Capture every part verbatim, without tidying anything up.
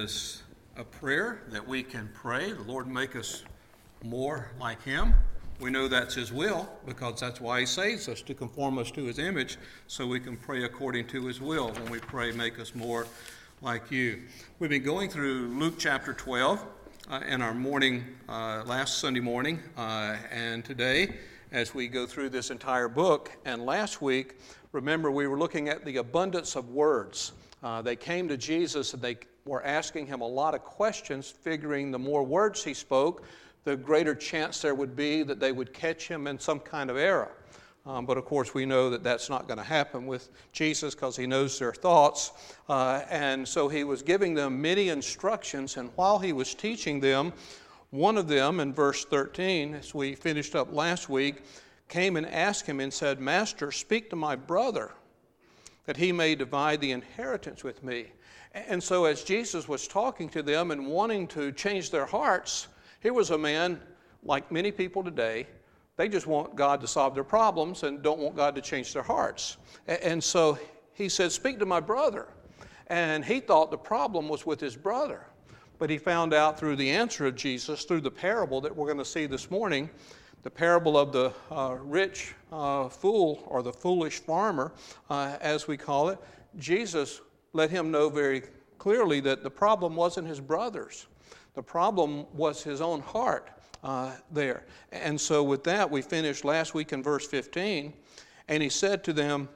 is a prayer that we can pray. The Lord make us more like Him. We know that's His will because that's why He saves us, to conform us to His image, so we can pray according to His will. When we pray, make us more like You. We've been going through Luke chapter twelve uh, in our morning, uh, last Sunday morning, uh, and today as we go through this entire book. And last week, remember, we were looking at the abundance of words. Uh, they came to Jesus and they were asking Him a lot of questions, figuring the more words He spoke, the greater chance there would be that they would catch Him in some kind of error. Um, but of course, we know that that's not going to happen with Jesus because He knows their thoughts. Uh, and so He was giving them many instructions, and while He was teaching them, one of them in verse thirteen, as we finished up last week, came and asked Him and said, "Master, speak to my brother, that he may divide the inheritance with me." And so as Jesus was talking to them and wanting to change their hearts, here was a man, like many people today, they just want God to solve their problems and don't want God to change their hearts. And so he said, "Speak to my brother." And he thought the problem was with his brother. But he found out through the answer of Jesus, through the parable that we're going to see this morning, the parable of the uh, rich uh, fool, or the foolish farmer, uh, as we call it, Jesus let him know very clearly that the problem wasn't his brothers. The problem was his own heart uh, there. And so with that, we finished last week in verse fifteen, and he said to them,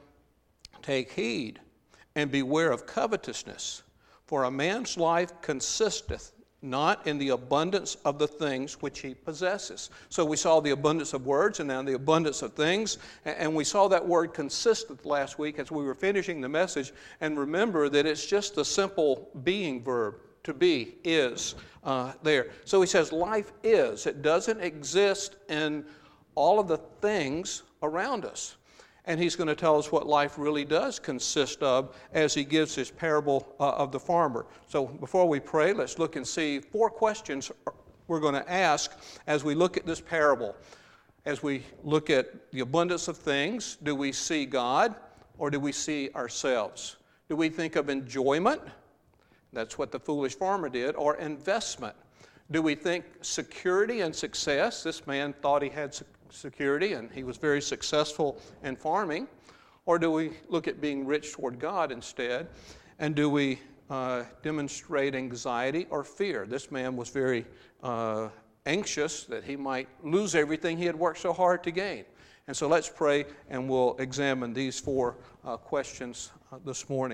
"Take heed and beware of covetousness, for a man's life consisteth not in the abundance of the things which he possesses." So we saw the abundance of words and now the abundance of things. And we saw that word consistent last week as we were finishing the message. And remember that it's just the simple being verb, to be, is, uh, there. So he says life is. It doesn't exist in all of the things around us. And he's going to tell us what life really does consist of as he gives his parable uh, of the farmer. So before we pray, let's look and see four questions we're going to ask as we look at this parable. As we look at the abundance of things, do we see God or do we see ourselves? Do we think of enjoyment? That's what the foolish farmer did. Or investment? Do we think security and success? This man thought he had security. security, and he was very successful in farming? Or do we look at being rich toward God instead? And do we uh, demonstrate anxiety or fear? This man was very uh, anxious that he might lose everything he had worked so hard to gain. And so let's pray, and we'll examine these four uh, questions uh, this morning.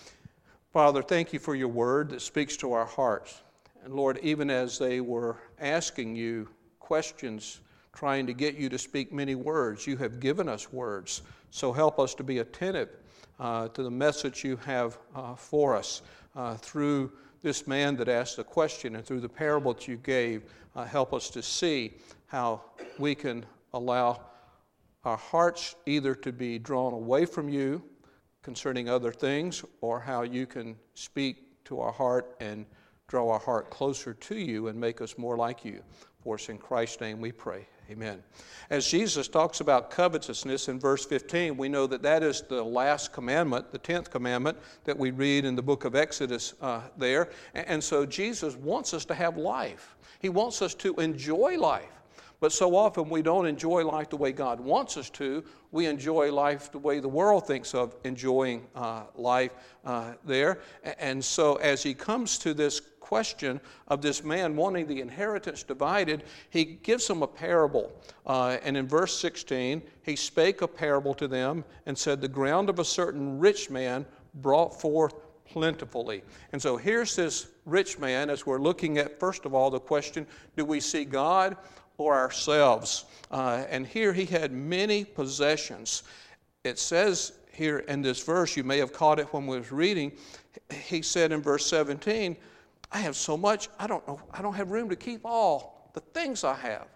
Father, thank you for your word that speaks to our hearts. And Lord, even as they were asking you questions, trying to get you to speak many words, you have given us words. So help us to be attentive uh, to the message you have uh, for us uh, through this man that asked the question and through the parable that you gave. Uh, help us to see how we can allow our hearts either to be drawn away from you concerning other things, or how you can speak to our heart and draw our heart closer to you and make us more like you. For us in Christ's name we pray. Amen. As Jesus talks about covetousness in verse fifteen, we know that that is the last commandment, the tenth commandment that we read in the book of Exodus uh, there. And so Jesus wants us to have life. He wants us to enjoy life. But so often we don't enjoy life the way God wants us to. We enjoy life the way the world thinks of enjoying uh, life uh, there. And so as he comes to this question of this man wanting the inheritance divided, he gives them a parable. Uh, and in verse sixteen, he spake a parable to them and said, "The ground of a certain rich man brought forth plentifully." And so here's this rich man, as we're looking at, first of all, the question, do we see God or ourselves? Uh, and here he had many possessions. It says here in this verse, you may have caught it when we was reading, he said in verse seventeen, "I have so much, I don't know, I don't have room to keep all the things I have."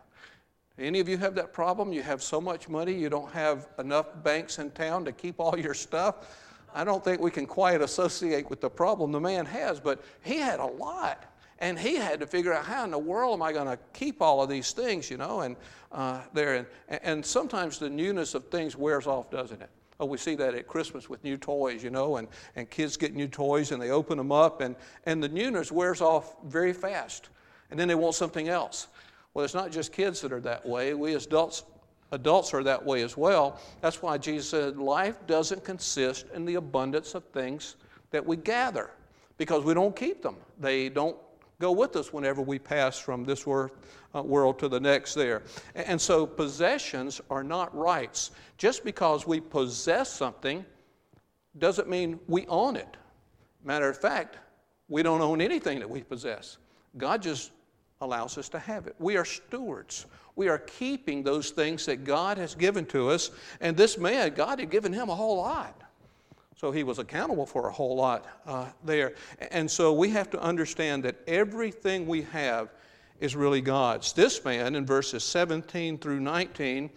Any of you have that problem? You have so much money, you don't have enough banks in town to keep all your stuff? I don't think we can quite associate with the problem the man has, but he had a lot. And he had to figure out, how in the world am I going to keep all of these things, you know, and uh, there. And, and sometimes the newness of things wears off, doesn't it? Oh, we see that at Christmas with new toys, you know, and, and kids get new toys and they open them up, and, and the newness wears off very fast. And then they want something else. Well, it's not just kids that are that way. We as adults, adults are that way as well. That's why Jesus said life doesn't consist in the abundance of things that we gather, because we don't keep them. They don't go with us whenever we pass from this world, uh, world to the next there. And so possessions are not rights. Just because we possess something doesn't mean we own it. Matter of fact, we don't own anything that we possess. God just allows us to have it. We are stewards. We are keeping those things that God has given to us. And this man, God had given him a whole lot. So he was accountable for a whole lot uh, there. And so we have to understand that everything we have is really God's. This man, in verses seventeen through nineteen,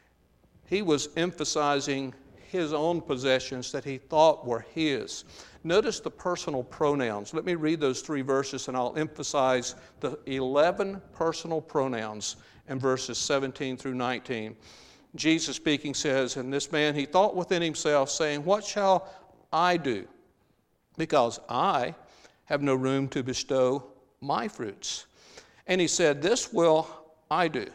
he was emphasizing his own possessions that he thought were his. Notice the personal pronouns. Let me read those three verses, and I'll emphasize the eleven personal pronouns in verses seventeen through nineteen. Jesus speaking says, and this man, he thought within himself, saying, what shall I do? Because I have no room to bestow my fruits. And he said, this will I do.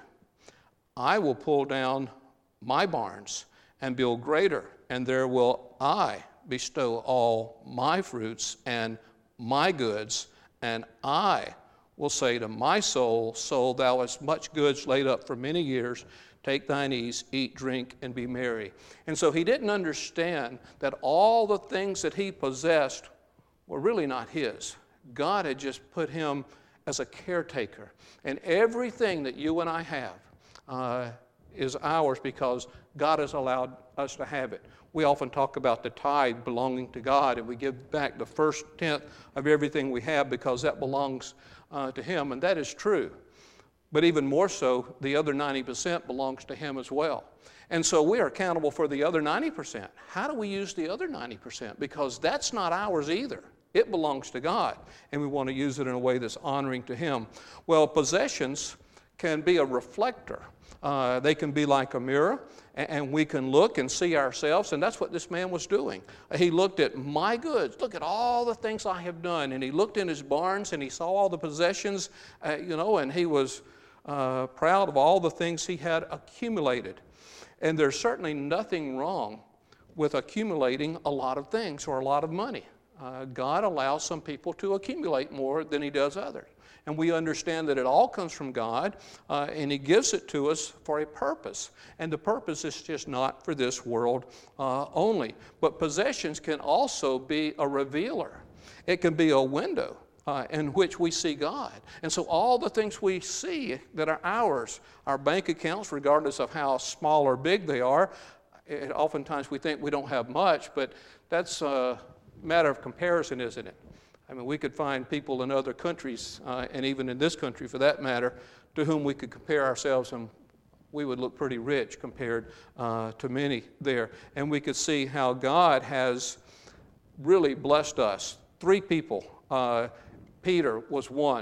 I will pull down my barns and build greater, and there will I bestow all my fruits and my goods, and I will say to my soul, soul, thou hast much goods laid up for many years. Take thine ease, eat, drink, and be merry. And so he didn't understand that all the things that he possessed were really not his. God had just put him as a caretaker. And everything that you and I have uh, is ours because God has allowed us to have it. We often talk about the tithe belonging to God, and we give back the first tenth of everything we have because that belongs uh, to him, and that is true. But even more so, the other ninety percent belongs to him as well. And so we are accountable for the other ninety percent. How do we use the other ninety percent? Because that's not ours either. It belongs to God, and we want to use it in a way that's honoring to him. Well, possessions can be a reflector. Uh, they can be like a mirror, and, and we can look and see ourselves, and that's what this man was doing. He looked at my goods. Look at all the things I have done. And he looked in his barns, and he saw all the possessions, uh, you know, and he was uh, proud of all the things he had accumulated. And there's certainly nothing wrong with accumulating a lot of things or a lot of money. Uh, God allows some people to accumulate more than he does others. And we understand that it all comes from God, uh, and he gives it to us for a purpose. And the purpose is just not for this world uh, only. But possessions can also be a revealer. It can be a window uh, in which we see God. And so all the things we see that are ours, our bank accounts, regardless of how small or big they are, it, oftentimes we think we don't have much, but that's a matter of comparison, isn't it? I mean, we could find people in other countries, uh, and even in this country for that matter, to whom we could compare ourselves, and we would look pretty rich compared uh, to many there. And we could see how God has really blessed us. Three people. Uh, Peter was one,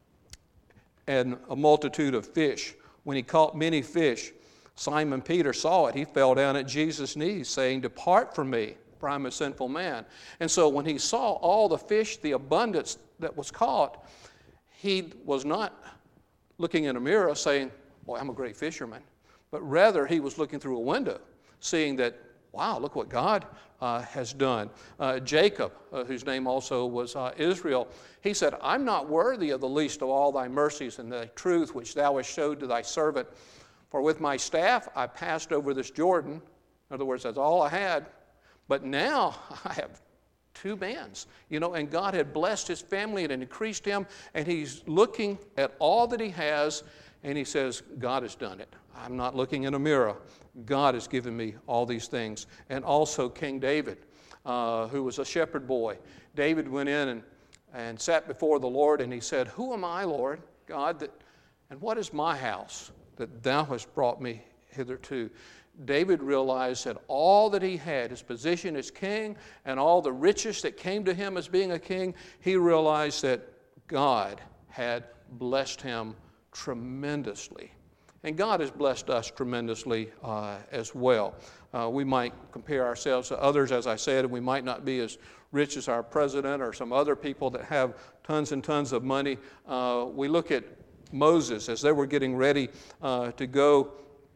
and a multitude of fish. When he caught many fish, Simon Peter saw it. He fell down at Jesus' knees, saying, "Depart from me, for I'm a sinful man." And so when he saw all the fish, the abundance that was caught, he was not looking in a mirror saying, "Boy, I'm a great fisherman," but rather he was looking through a window, seeing that, wow, look what God uh, has done. Uh, Jacob, uh, whose name also was uh, Israel, he said, "I'm not worthy of the least of all thy mercies and the truth which thou hast showed to thy servant. For with my staff I passed over this Jordan." In other words, that's all I had. But now I have two bands, you know, and God had blessed his family and increased him, and he's looking at all that he has, and he says, God has done it. I'm not looking in a mirror. God has given me all these things. And also King David, uh, who was a shepherd boy. David went in and, and sat before the Lord, and he said, "Who am I, Lord God, that, and what is my house that thou hast brought me hitherto?" David realized that all that he had, his position as king and all the riches that came to him as being a king, he realized that God had blessed him tremendously. And God has blessed us tremendously uh, as well. Uh, we might compare ourselves to others, as I said, and we might not be as rich as our president or some other people that have tons and tons of money. Uh, we look at Moses as they were getting ready uh, to go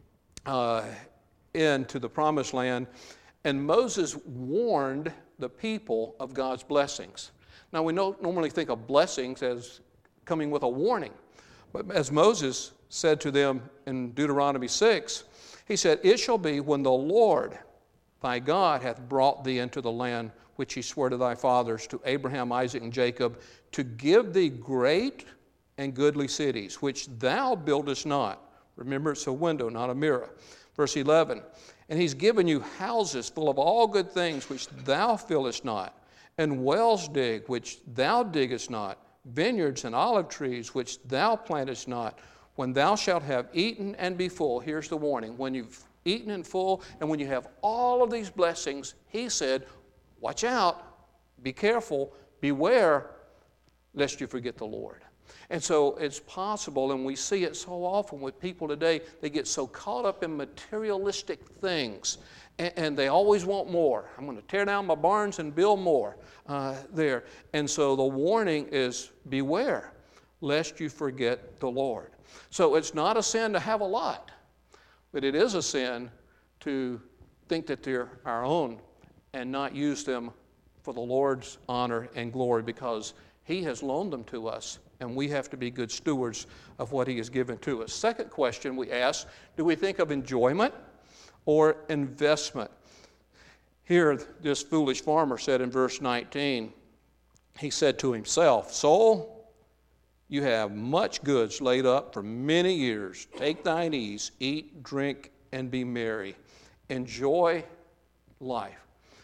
uh, into the promised land, and Moses warned the people of God's blessings. Now, we don't normally think of blessings as coming with a warning, but as Moses said to them in Deuteronomy six, he said, "It shall be when the Lord thy God hath brought thee into the land which he swore to thy fathers, to Abraham, Isaac, and Jacob, to give thee great and goodly cities, which thou buildest not." Remember, it's a window, not a mirror. Verse eleven, "And he's given you houses full of all good things, which thou fillest not, and wells dig, which thou diggest not, vineyards and olive trees, which thou plantest not. When thou shalt have eaten and be full," here's the warning, when you've eaten and full, and when you have all of these blessings, he said, watch out, be careful, beware, lest you forget the Lord. And so it's possible, and we see it so often with people today, they get so caught up in materialistic things, and, and they always want more. I'm going to tear down my barns and build more uh, there. And so the warning is beware, lest you forget the Lord. So it's not a sin to have a lot, but it is a sin to think that they're our own and not use them for the Lord's honor and glory, because he has loaned them to us, and we have to be good stewards of what he has given to us. Second question we ask, do we think of enjoyment or investment? Here, this foolish farmer said in verse nineteen, he said to himself, "Soul, you have much goods laid up for many years. Take thine ease, eat, drink, and be merry." Enjoy life.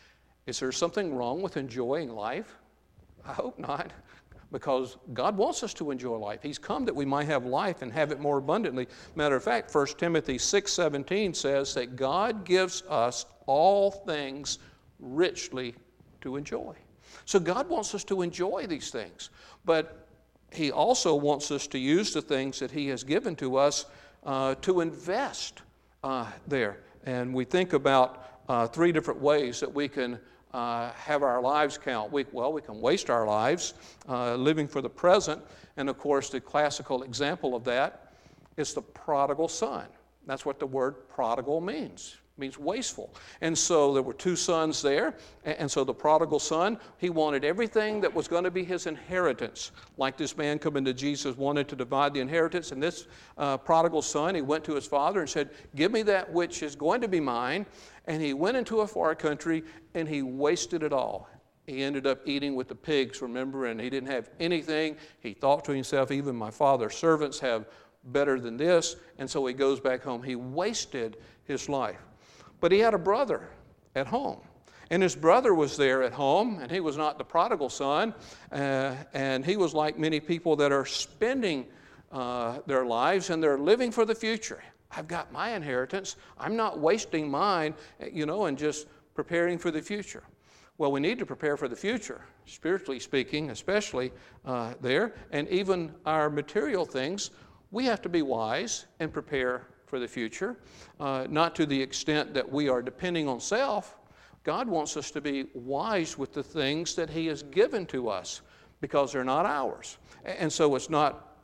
Is there something wrong with enjoying life? I hope not, because God wants us to enjoy life. He's come that we might have life and have it more abundantly. Matter of fact, First Timothy six seventeen says that God gives us all things richly to enjoy. So God wants us to enjoy these things, but he also wants us to use the things that he has given to us uh, to invest uh, there. And we think about uh, three different ways that we can uh, have our lives count. We, well, we can waste our lives uh, living for the present. And of course, the classical example of that is the prodigal son. That's what the word prodigal means. Means wasteful. And so there were two sons there, and so the prodigal son, he wanted everything that was going to be his inheritance. Like this man coming to Jesus wanted to divide the inheritance, and this uh, prodigal son, he went to his father and said, "Give me that which is going to be mine." And he went into a far country, and he wasted it all. He ended up eating with the pigs, remember, and he didn't have anything. He thought to himself, even my father's servants have better than this, and so he goes back home. He wasted his life. But he had a brother at home, and his brother was there at home, and he was not the prodigal son, uh, and he was like many people that are spending uh, their lives, and they're living for the future. I've got my inheritance. I'm not wasting mine, you know, and just preparing for the future. Well, we need to prepare for the future, spiritually speaking, especially uh, there, and even our material things. We have to be wise and prepare for the future, uh, not to the extent that we are depending on self. God wants us to be wise with the things that he has given to us, because they're not ours. And so it's not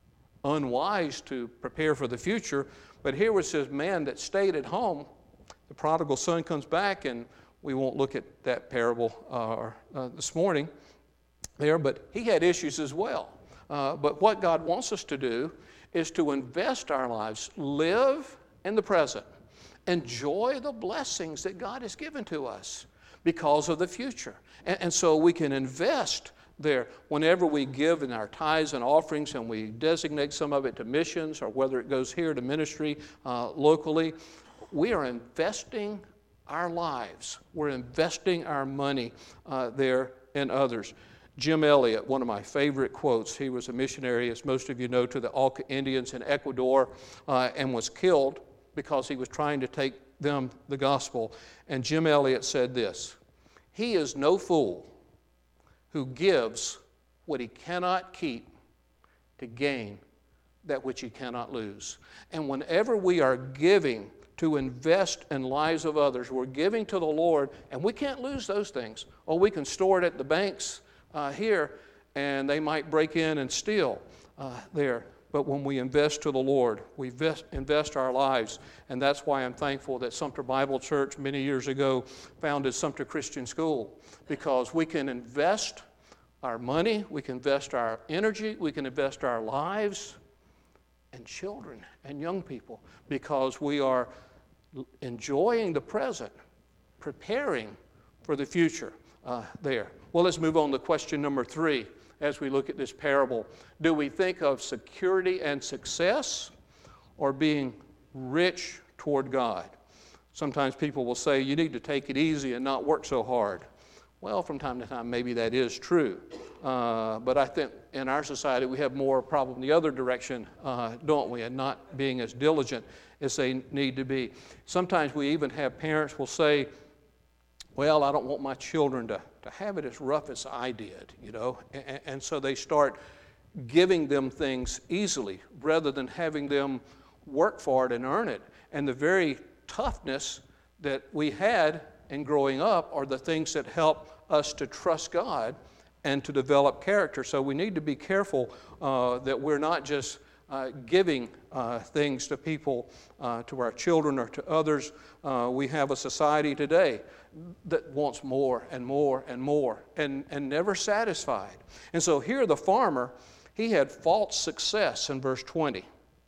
unwise to prepare for the future, but here was this man that stayed at home. The prodigal son comes back, and we won't look at that parable uh, uh, this morning there, but he had issues as well. Uh, but what God wants us to do is to invest our lives, live in the present, enjoy the blessings that God has given to us because of the future. And, and so we can invest there whenever we give in our tithes and offerings, and we designate some of it to missions, or whether it goes here to ministry uh, locally. We are investing our lives. We're investing our money uh, there in others. Jim Elliot, one of my favorite quotes, he was a missionary, as most of you know, to the Auca Indians in Ecuador, uh, and was killed because he was trying to take them the gospel. And Jim Elliot said this: "He is no fool who gives what he cannot keep to gain that which he cannot lose. And whenever we are giving to invest in lives of others, we're giving to the Lord, and we can't lose those things. Or we can store it at the banks uh, here, and they might break in and steal uh, there. But when we invest to the Lord, we invest, invest our lives. And that's why I'm thankful that Sumter Bible Church many years ago founded Sumter Christian School, because we can invest our money, we can invest our energy, we can invest our lives in children and young people, because we are enjoying the present, preparing for the future uh, there. Well, let's move on to question number three. As we look at this parable, do we think of security and success or being rich toward God? Sometimes people will say you need to take it easy and not work so hard. Well, from time to time, maybe that is true. Uh, but I think in our society we have more problem the other direction, uh, don't we? And not being as diligent as they need to be. Sometimes we even have parents will say, well, I don't want my children to, to have it as rough as I did, you know. And, and so they start giving them things easily rather than having them work for it and earn it. And the very toughness that we had in growing up are the things that help us to trust God and to develop character. So we need to be careful uh, that we're not just uh, giving uh, things to people, uh, to our children or to others. Uh, we have a society today that wants more and more and more and, and never satisfied. And so here the farmer, he had false success in verse twenty.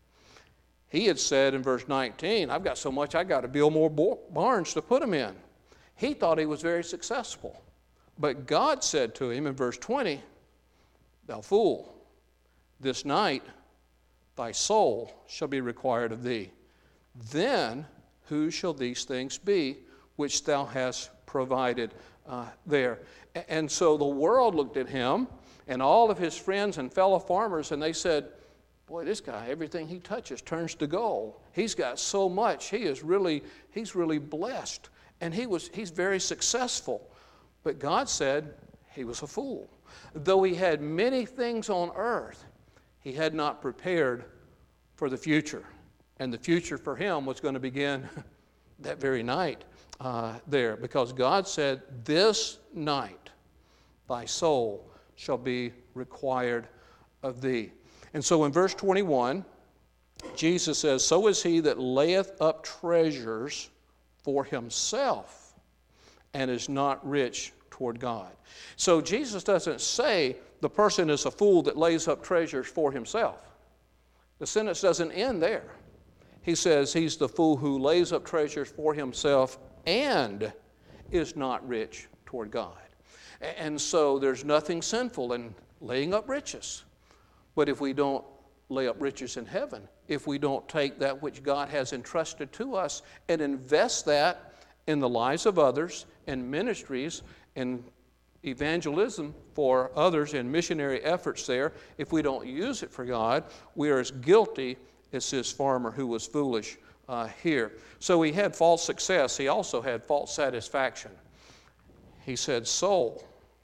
He had said in verse nineteen, I've got so much I got to build more barns to put them in. He thought he was very successful. But God said to him in verse twenty, thou fool, this night thy soul shall be required of thee. Then who shall these things be which thou hast provided uh, there? And so the world looked at him and all of his friends and fellow farmers, and they said, boy, this guy, everything he touches turns to gold. He's got so much. He is really, he's really blessed. And he was, he's very successful. But God said he was a fool. Though he had many things on earth, he had not prepared for the future. And the future for him was going to begin that very night uh, there. Because God said, this night thy soul shall be required of thee. And so in verse twenty-one, Jesus says, so is he that layeth up treasures for himself and is not rich toward God. So Jesus doesn't say the person is a fool that lays up treasures for himself. The sentence doesn't end there. He says he's the fool who lays up treasures for himself and is not rich toward God. And so there's nothing sinful in laying up riches. But if we don't lay up riches in heaven, if we don't take that which God has entrusted to us and invest that in the lives of others, in ministries, in evangelism for others, in missionary efforts there, if we don't use it for God, we are as guilty as this farmer who was foolish uh, here. So he had false success. He also had false satisfaction. He said, soul,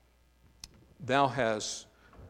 thou hast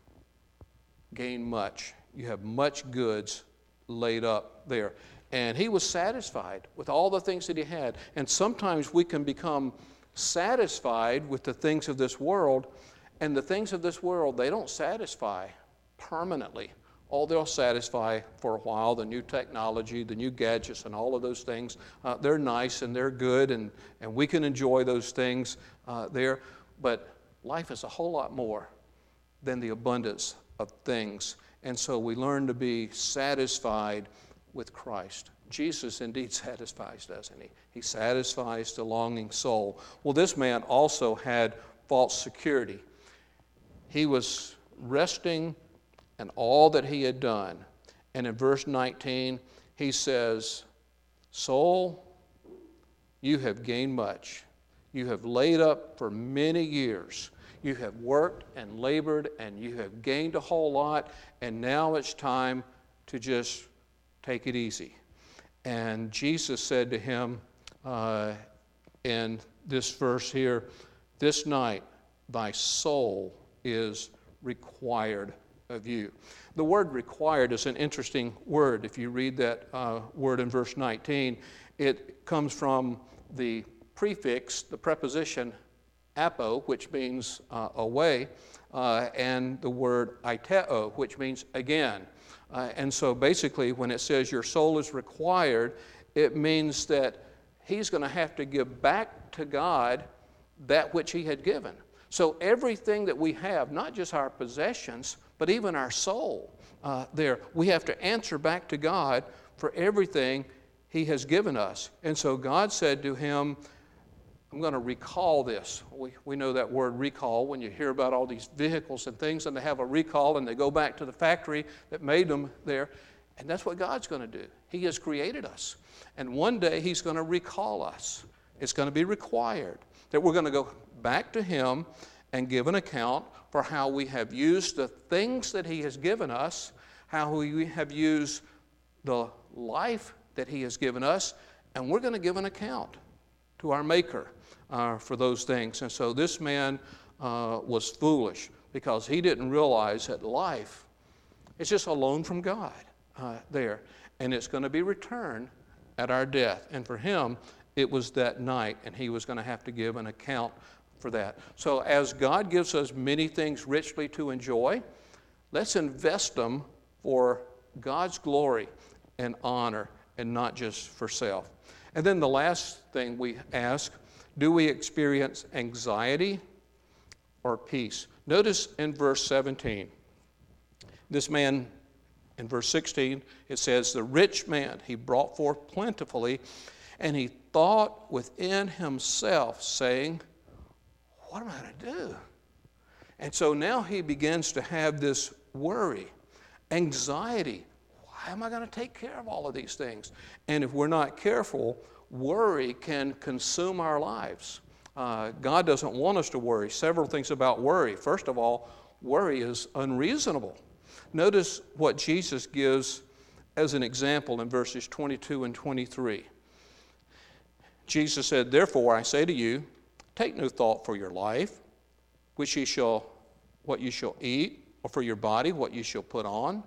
gained much. You have much goods laid up there. And he was satisfied with all the things that he had. And sometimes we can become satisfied with the things of this world, and the things of this world, they don't satisfy permanently. All they'll satisfy for a while, the new technology, the new gadgets, and all of those things, uh, they're nice and they're good, and, and we can enjoy those things uh, there. But life is a whole lot more than the abundance of things. And so we learn to be satisfied with Christ. Jesus indeed satisfies, doesn't he? He satisfies the longing soul. Well, this man also had false security. He was resting in all that he had done. And in verse nineteen, he says, soul, you have gained much. You have laid up for many years. You have worked and labored, and you have gained a whole lot, and now it's time to just take it easy. And Jesus said to him uh, in this verse here, this night thy soul is required of you. The word required is an interesting word. If you read that uh, word in verse nineteen, it comes from the prefix, the preposition apo, which means uh, away, uh, and the word aiteo, which means again. Uh, and so basically, when it says your soul is required, it means that he's going to have to give back to God that which he had given. So everything that we have, not just our possessions, but even our soul, uh, there, we have to answer back to God for everything he has given us. And so God said to him, I'm going to recall this. We, we know that word recall when you hear about all these vehicles and things, and they have a recall and they go back to the factory that made them there. And that's what God's going to do. He has created us. And one day he's going to recall us. It's going to be required that we're going to go back to him and give an account for how we have used the things that he has given us, how we have used the life that he has given us, and we're going to give an account to our Maker uh, for those things. And so this man uh, was foolish because he didn't realize that life is just a loan from God uh, there, and it's going to be returned at our death. And for him, it was that night, and he was going to have to give an account for that. So as God gives us many things richly to enjoy, let's invest them for God's glory and honor and not just for self. And then the last thing we ask, do we experience anxiety or peace? Notice in verse seventeen, this man, in verse sixteen, it says, the rich man, he brought forth plentifully, and he thought within himself, saying, what am I going to do? And so now he begins to have this worry, anxiety. How am I going to take care of all of these things? And if we're not careful, worry can consume our lives. Uh, God doesn't want us to worry. Several things about worry. First of all, worry is unreasonable. Notice what Jesus gives as an example in verses twenty-two and twenty-three. Jesus said, therefore I say to you, take no thought for your life, which ye shall, what you shall eat, or for your body, what you shall put on.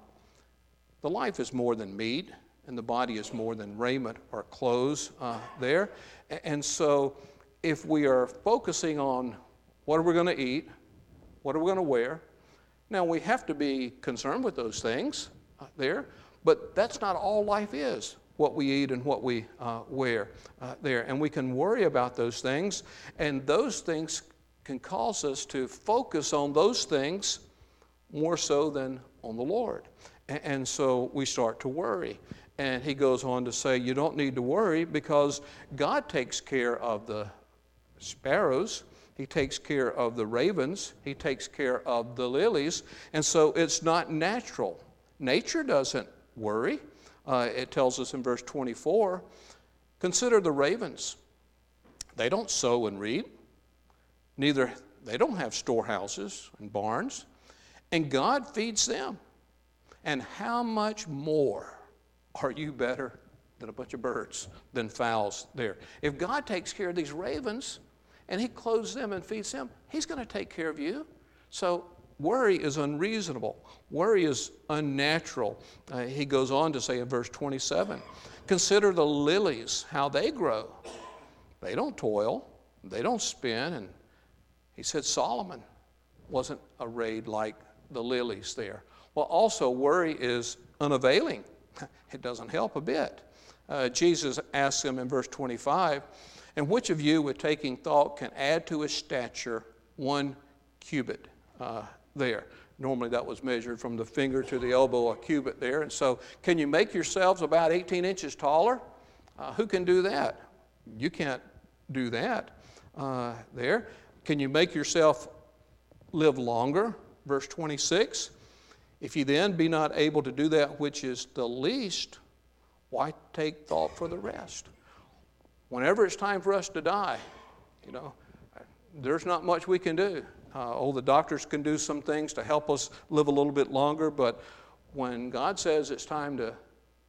The life is more than meat, and the body is more than raiment or clothes uh, there. And so if we are focusing on what are we going to eat, what are we going to wear, now we have to be concerned with those things uh, there, but that's not all life is, what we eat and what we uh, wear uh, there. And we can worry about those things, and those things can cause us to focus on those things more so than on the Lord. And so we start to worry. And he goes on to say, you don't need to worry because God takes care of the sparrows. He takes care of the ravens. He takes care of the lilies. And so it's not natural. Nature doesn't worry. Uh, it tells us in verse twenty-four, consider the ravens. They don't sow and reap. Neither, they don't have storehouses and barns. And God feeds them. And how much more are you better than a bunch of birds, than fowls there? If God takes care of these ravens and he clothes them and feeds them, he's going to take care of you. So worry is unreasonable. Worry is unnatural. Uh, he goes on to say in verse twenty-seven, consider the lilies, how they grow. They don't toil. They don't spin. And he said Solomon wasn't arrayed like the lilies there. Well, also, worry is unavailing. It doesn't help a bit. Uh, Jesus asks him in verse twenty-five, and which of you with taking thought can add to his stature one cubit uh, there? Normally that was measured from the finger to the elbow, a cubit there. And so can you make yourselves about eighteen inches taller? Uh, who can do that? You can't do that uh, there. Can you make yourself live longer? Verse twenty-six. If you then be not able to do that which is the least, why take thought for the rest? Whenever it's time for us to die, you know, there's not much we can do. Uh, oh, the doctors can do some things to help us live a little bit longer, but when God says it's time to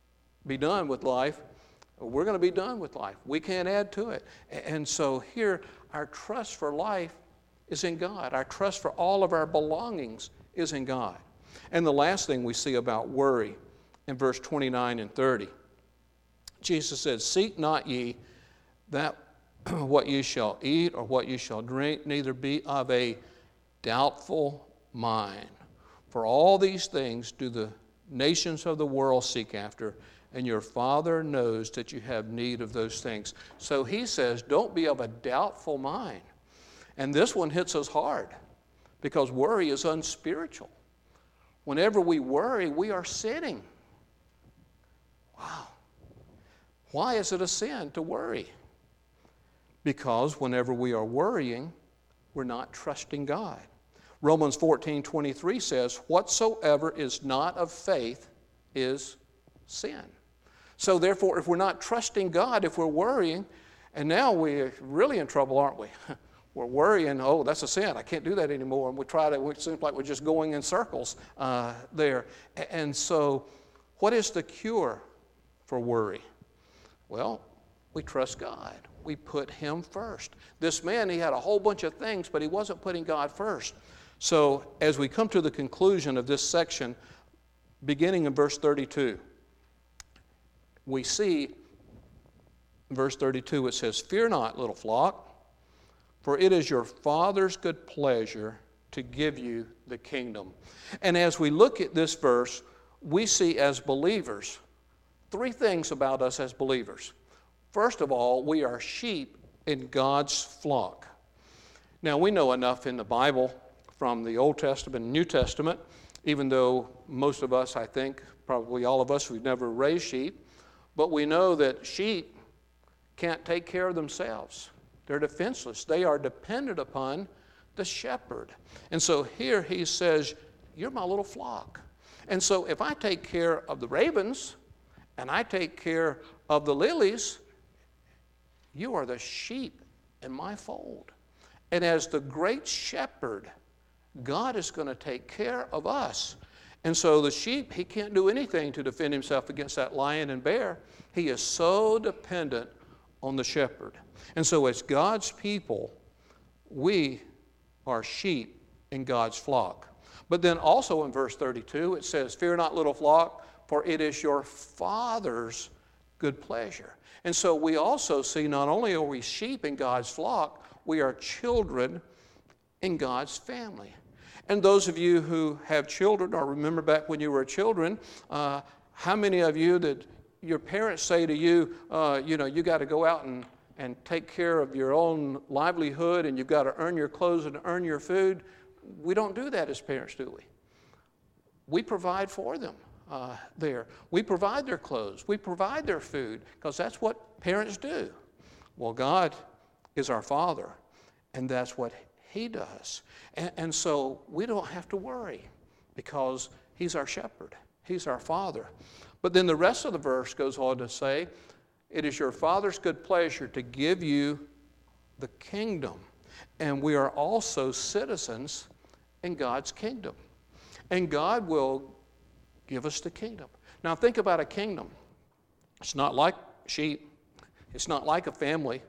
be done with life, we're going to be done with life. We can't add to it. And so here, our trust for life is in God. Our trust for all of our belongings is in God. And the last thing we see about worry in verse twenty-nine and thirty, Jesus said, "Seek not ye that what ye shall eat or what ye shall drink, neither be of a doubtful mind. For all these things do the nations of the world seek after, and your Father knows that you have need of those things." So he says, don't be of a doubtful mind. And this one hits us hard because worry is unspiritual. Whenever we worry, we are sinning. Wow. Why is it a sin to worry? Because whenever we are worrying, we're not trusting God. Romans fourteen twenty-three says, "Whatsoever is not of faith is sin." So therefore, if we're not trusting God, if we're worrying, and now we're really in trouble, aren't we? We're worrying, oh, that's a sin. I can't do that anymore. And we try to, it seems like we're just going in circles uh, there. And so what is the cure for worry? Well, we trust God. We put him first. This man, he had a whole bunch of things, but he wasn't putting God first. So as we come to the conclusion of this section, beginning in verse thirty-two, we see in verse thirty-two, it says, "Fear not, little flock, for it is your Father's good pleasure to give you the kingdom." And as we look at this verse, we see as believers three things about us as believers. First of all, we are sheep in God's flock. Now, we know enough in the Bible from the Old Testament and New Testament, even though most of us, I think, probably all of us, we've never raised sheep, but we know that sheep can't take care of themselves. They're defenseless. They are dependent upon the shepherd. And so here he says, you're my little flock. And so if I take care of the ravens and I take care of the lilies, you are the sheep in my fold. And as the great shepherd, God is going to take care of us. And so the sheep, he can't do anything to defend himself against that lion and bear. He is so dependent on the shepherd. And so as God's people, we are sheep in God's flock. But then also in verse thirty-two, it says, "Fear not, little flock, for it is your Father's good pleasure." And so we also see not only are we sheep in God's flock, we are children in God's family. And those of you who have children or remember back when you were children, uh, how many of you that your parents say to you, uh, you know, you got to go out and, and take care of your own livelihood and you've got to earn your clothes and earn your food? We don't do that as parents, do we? We provide for them uh, there. We provide their clothes. We provide their food because that's what parents do. Well, God is our Father, and that's what he does. And, and so we don't have to worry because he's our shepherd. He's our Father. But then the rest of the verse goes on to say, "It is your Father's good pleasure to give you the kingdom." And we are also citizens in God's kingdom. And God will give us the kingdom. Now think about a kingdom. It's not like sheep. It's not like a family.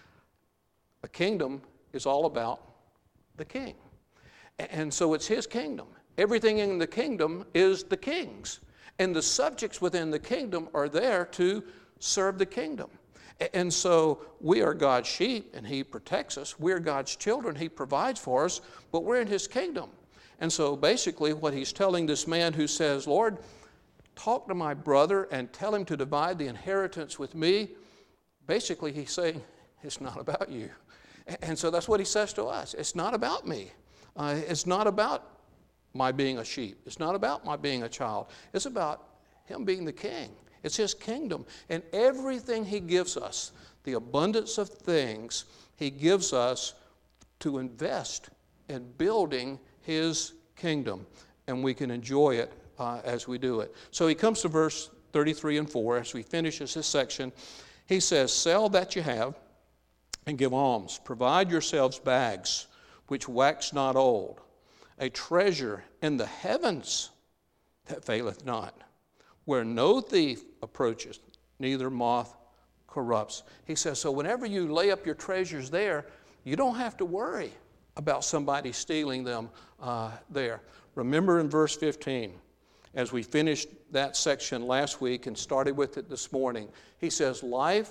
A kingdom is all about the king. And so it's his kingdom. Everything in the kingdom is the king's. And the subjects within the kingdom are there to serve the kingdom. And so we are God's sheep and he protects us. We're God's children. He provides for us, but we're in his kingdom. And so basically what he's telling this man who says, "Lord, talk to my brother and tell him to divide the inheritance with me." Basically he's saying, it's not about you. And so that's what he says to us. It's not about me. Uh, it's not about my being a sheep. It's not about my being a child. It's about him being the king. It's his kingdom. And everything he gives us, the abundance of things he gives us to invest in building his kingdom. And we can enjoy it uh, as we do it. So he comes to verse thirty-three and four as we finishes this section. He says, "Sell that you have and give alms. Provide yourselves bags which wax not old, a treasure in the heavens that faileth not, where no thief approacheth, neither moth corrupts." He says, so whenever you lay up your treasures there, you don't have to worry about somebody stealing them uh, there. Remember in verse fifteen, as we finished that section last week and started with it this morning, he says, life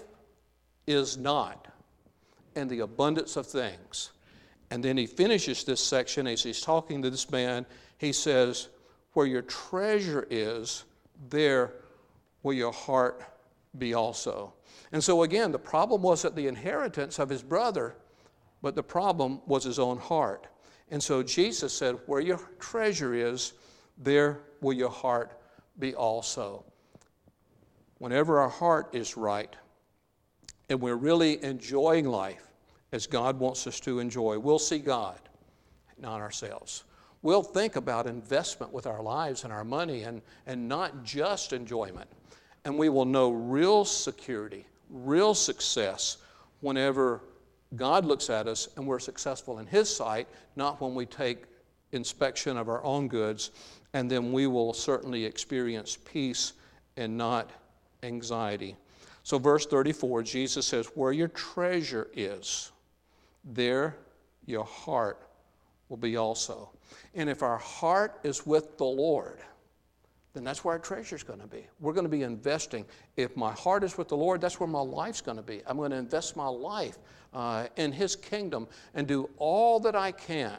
is not in the abundance of things. And then he finishes this section as he's talking to this man. He says, where your treasure is, there will your heart be also. And so again, the problem wasn't the inheritance of his brother, but the problem was his own heart. And so Jesus said, where your treasure is, there will your heart be also. Whenever our heart is right, and we're really enjoying life as God wants us to enjoy, we'll see God, not ourselves. We'll think about investment with our lives and our money, and, and not just enjoyment. And we will know real security, real success whenever God looks at us and we're successful in His sight, not when we take inspection of our own goods, and then we will certainly experience peace and not anxiety. So verse thirty-four, Jesus says, where your treasure is, there your heart will be also. And if our heart is with the Lord, then that's where our treasure is going to be. We're going to be investing. If my heart is with the Lord, that's where my life's going to be. I'm going to invest my life uh, in His kingdom and do all that I can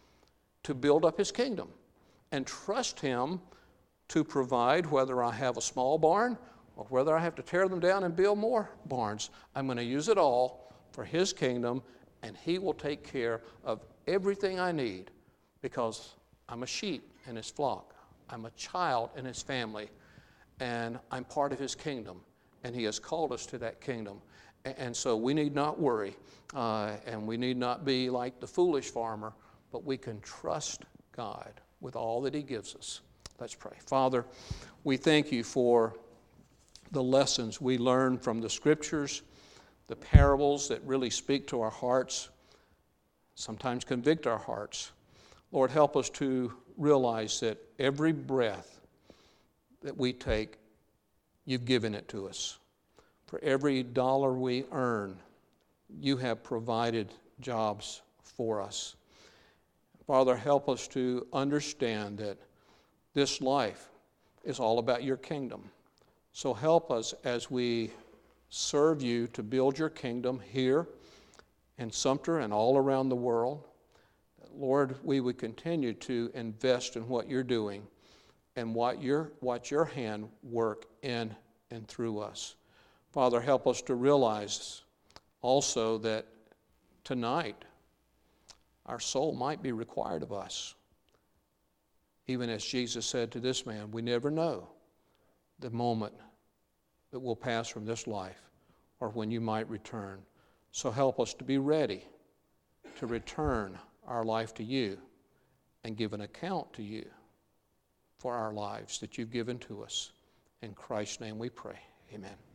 to build up His kingdom and trust Him to provide, whether I have a small barn or whether I have to tear them down and build more barns. I'm going to use it all for His kingdom, and He will take care of everything I need because I'm a sheep in His flock. I'm a child in His family, and I'm part of His kingdom, and He has called us to that kingdom. And so we need not worry, uh, and we need not be like the foolish farmer, but we can trust God with all that He gives us. Let's pray. Father, we thank You for the lessons we learn from the Scriptures, the parables that really speak to our hearts, sometimes convict our hearts. Lord, help us to realize that every breath that we take, You've given it to us. For every dollar we earn, You have provided jobs for us. Father, help us to understand that this life is all about Your kingdom. So help us as we serve You to build Your kingdom here in Sumter and all around the world. Lord, we would continue to invest in what You're doing and what your, what your hand work in and through us. Father, help us to realize also that tonight our soul might be required of us. Even as Jesus said to this man, we never know the moment that we'll pass from this life or when You might return. So help us to be ready to return our life to You and give an account to You for our lives that You've given to us. In Christ's name we pray. Amen.